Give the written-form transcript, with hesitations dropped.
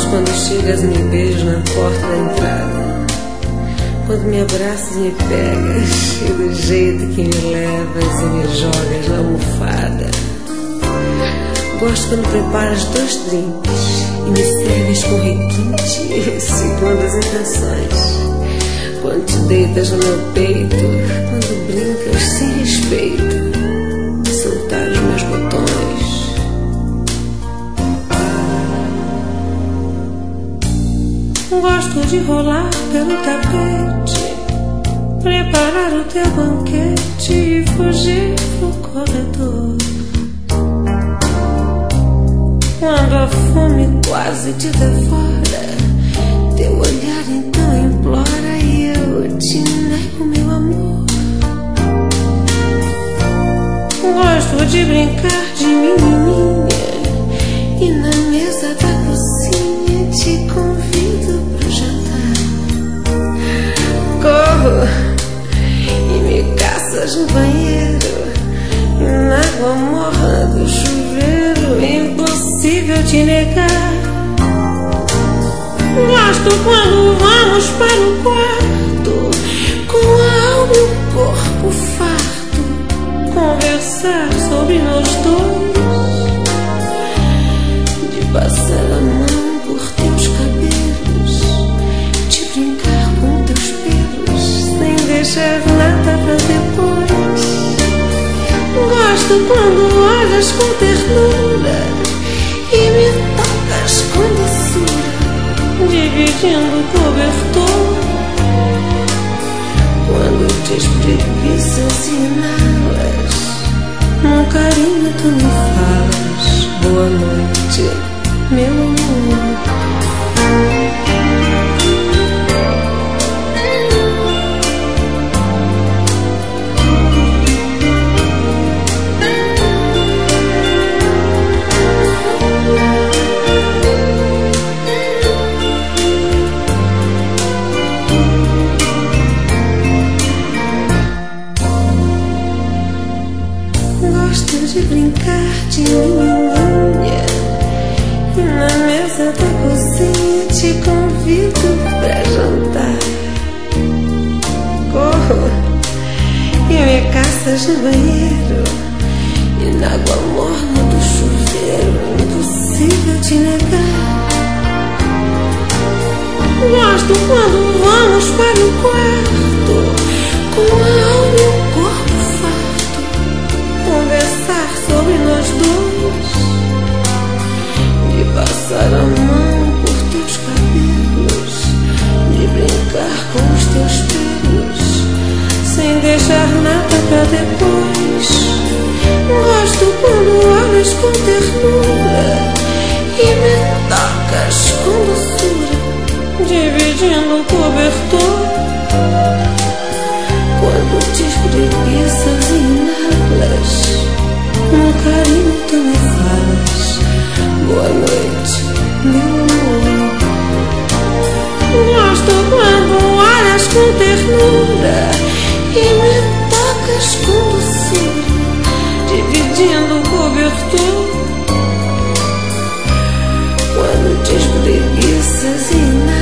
quando chegas e me beijas na porta da entrada, quando me abraças e me pegas, e do jeito que me levas e me jogas na almofada. Gosto quando preparas 2 drinks e me serves com requinte, segundo as intenções. Quando te deitas no meu peito, quando brincas sem respeito de soltar os meus botões. Gosto de rolar pelo tapete, preparar o teu banquete e fugir pro corredor. Quando a fome quase te devora, teu olhar então implora e eu te nego meu amor. Gosto de brincar de menininha e na mesa da cozinha te convido pro jantar. Corro e me caças no banheiro, na água morna do chuveiro, impossível te negar. Gosto quando vamos para o quarto, com a alma e o corpo farto, conversar sobre nós dois, de passar a mão por teus cabelos, de brincar com teus pelos, sem deixar nada pra depois. Gosto quando olhas com ternura e me tocas com doçura, dividindo o cobertor. Quando te espreguiças e inalas, num carinho tu me falas boa noite, meu amor. De brincar de menininha e na mesa da cozinha te convido pra jantar. Corro e me caças no banheiro e na água morna do chuveiro, impossível te negar. Gosto quando vamos para o quarto, com a alma e o corpo farto, conversar sobre nós dois, de passar a mão por teus cabelos, de brincar com os teus pelos, sem deixar nada pra depois. Gosto quando olhas com ternura e me tocas com doçura, dividindo o cobertor. Quando te espreguiças e inalas, num carinho tu me falas boa noite, meu amor. Gosto quando olhas com ternura e me tocas com doçura, dividindo o cobertor. Quando te espreguiças e inalas,